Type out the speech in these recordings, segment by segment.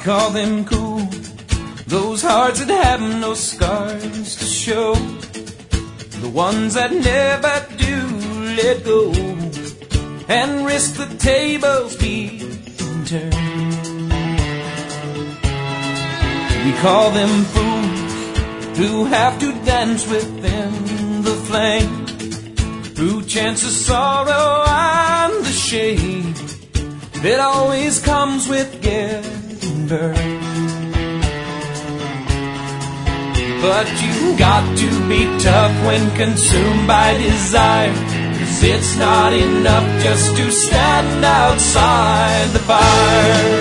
call them cool, those hearts that have no scars to show, the ones that never do let go and risk the tables being turned. We call them fools who have to dance within the flame, through chance of sorrow and the shame that always comes with getting burned. But you got to be tough when consumed by desire, 'cause it's not enough just to stand outside the fire.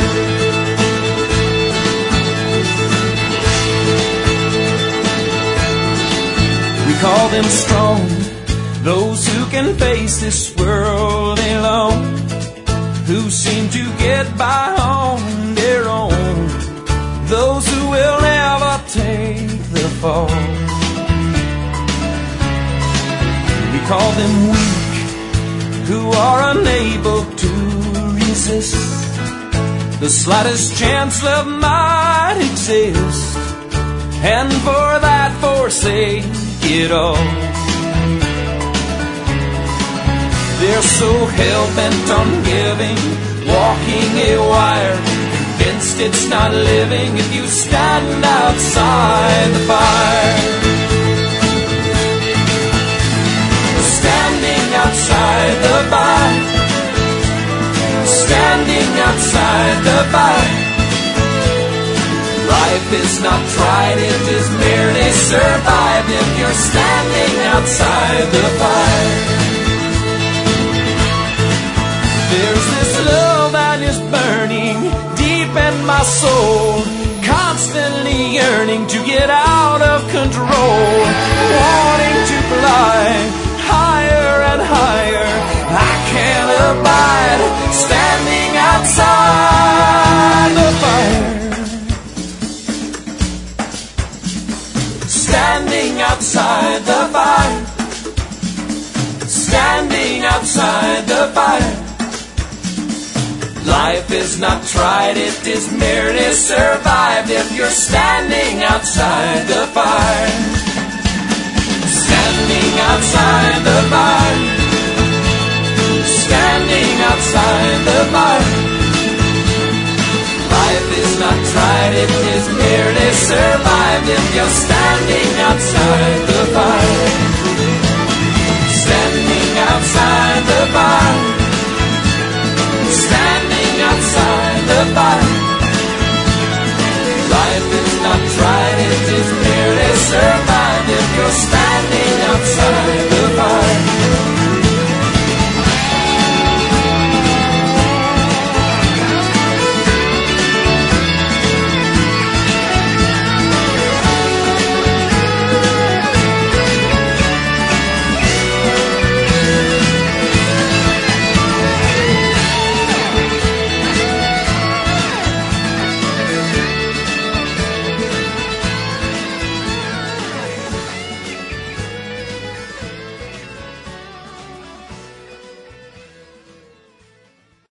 We call them strong, those who can face this world alone, who seem to get by on their own, those who will never take the fall. We call them weak, who are unable to resist the slightest chance love might exist, and for that forsake it all. They're so hell-bent on giving, walking a wire, convinced it's not living if you stand outside the fire. Standing outside the fire, standing outside the fire. Life is not tried, it is merely survived if you're standing outside the fire. There's this love that is burning deep in my soul, constantly yearning to get out of control, wanting to fly higher and higher. I can't abide standing outside the fire. Standing outside the fire, standing outside the fire. Life is not tried, it is merely survived if you're standing outside the fire. Standing outside the fire, standing outside the fire. Life is not tried, it is merely survived if you're standing outside the fire. Standing outside the fire, standing outside the fire. Life is not tried, it is merely survived if you're